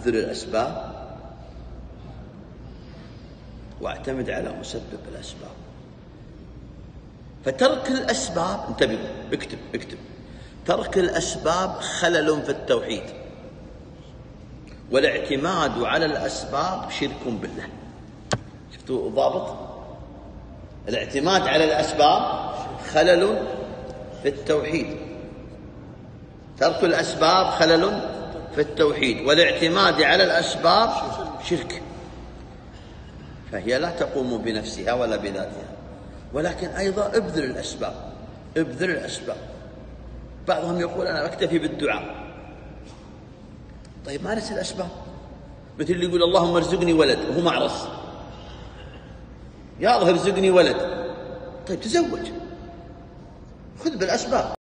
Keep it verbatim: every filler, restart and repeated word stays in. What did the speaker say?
أبذل الأسباب واعتمد على مسبب الأسباب. فترك الأسباب، انتبه، اكتب اكتب ترك الأسباب خلل في التوحيد، والاعتماد على الأسباب شرك بالله. شفتوا الضابط؟ الاعتماد على الأسباب خلل في التوحيد، ترك الأسباب خلل في التوحيد، والاعتماد على الأسباب شرك. فهي لا تقوم بنفسها ولا بذاتها، ولكن أيضا ابذل الأسباب، ابذل الأسباب. بعضهم يقول أنا أكتفي بالدعاء. طيب مارس الأسباب، مثل اللي يقول اللهم ارزقني ولد وهو معرس، يا الله ارزقني ولد. طيب تزوج، خذ بالأسباب.